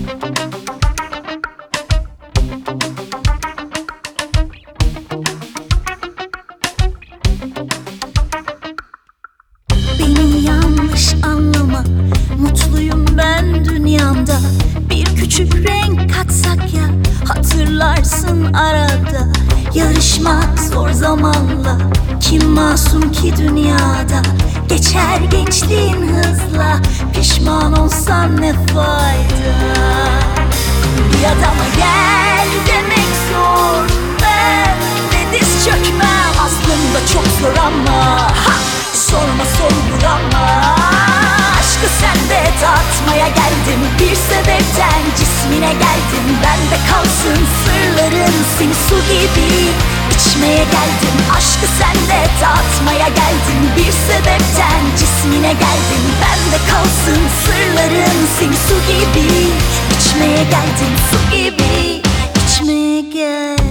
Beni yanlış anlama, mutluyum ben dünyamda. Bir küçük renk katsak ya, hatırlarsın arada. Yarışmak zor zamanla, kim masum ki dünyada. Geçer gençliğin hızla, pişman olsan ne fayda. Bir adama gel demek zor, ben de diz çökmem. Aslında çok zor ama sorma sorgulama. Aşkı sende tatmaya geldim, bir sebepten cismine geldim. Bende kalsın sırların, seni su gibi içmeye geldim. Aşkı sende tatmaya geldim, bir sebepten cismine geldim. Bende kalsın sırların, seni su gibi içmeye geldim. Su gibi içmeye geldim.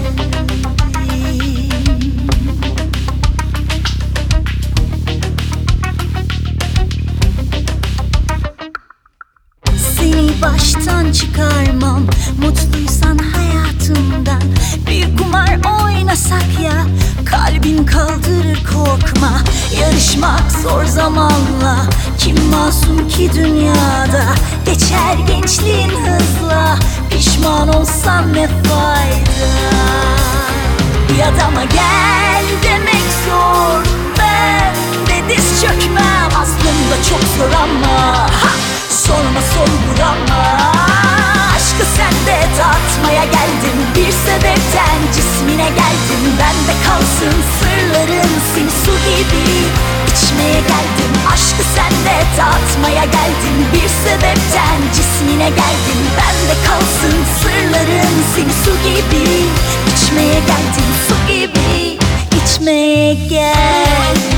Seni baştan çıkarmam, mutluysan hayatımdan. Bir kumar oynasak ya, kalbin kaldırır korkma. Yarışmak zor zamanla, kim masum ki dünyada. Geçer gençliğin hızla, pişman olsan ne fayda. Bir adama gel demek zor, ben de diz çökmem. Aslında çok zor ama sorma sorgulama. Aşkı sende tatmaya geldim, bir sebepten cismine geldim. Bende kalsın sırların, seni su gibi içmeye geldim. Aşkı sende tatmaya geldim, bir sebepten cismine geldim. Bende kalsın sırların, seni su gibi içmeye geldim. Su gibi içmeye geldim.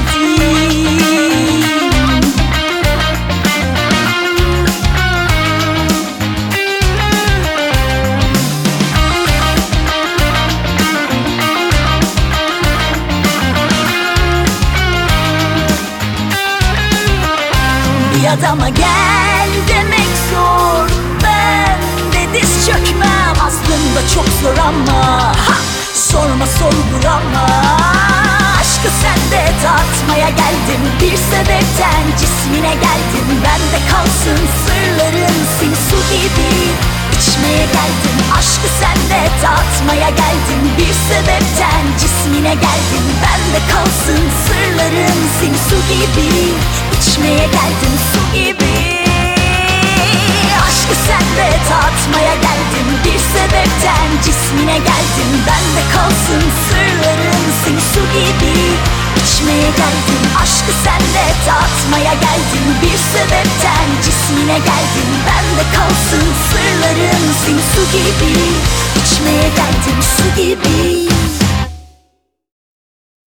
Bir adama gel demek zor, ben de diz çökmem. Aslında çok zor ama sorma sorgulama. Aşkı sende tatmaya geldim, bir sebepten cismine geldim. Bende kalsın sırların, seni su gibi içmeye geldim. Aşkı sende tatmaya geldim, bir sebepten cismine geldim. Bende kalsın sırların, seni su gibi içmeye geldim. Su gibi. Aşkı sende tatmaya geldim, bir sebepten cismine geldim. Bende kalsın sırların, seni su gibi içmeye geldim. Aşkı sende tatmaya geldim, bir sebepten cismine geldim. Bende kalsın sırların, seni su gibi içmeye geldim. Su gibi.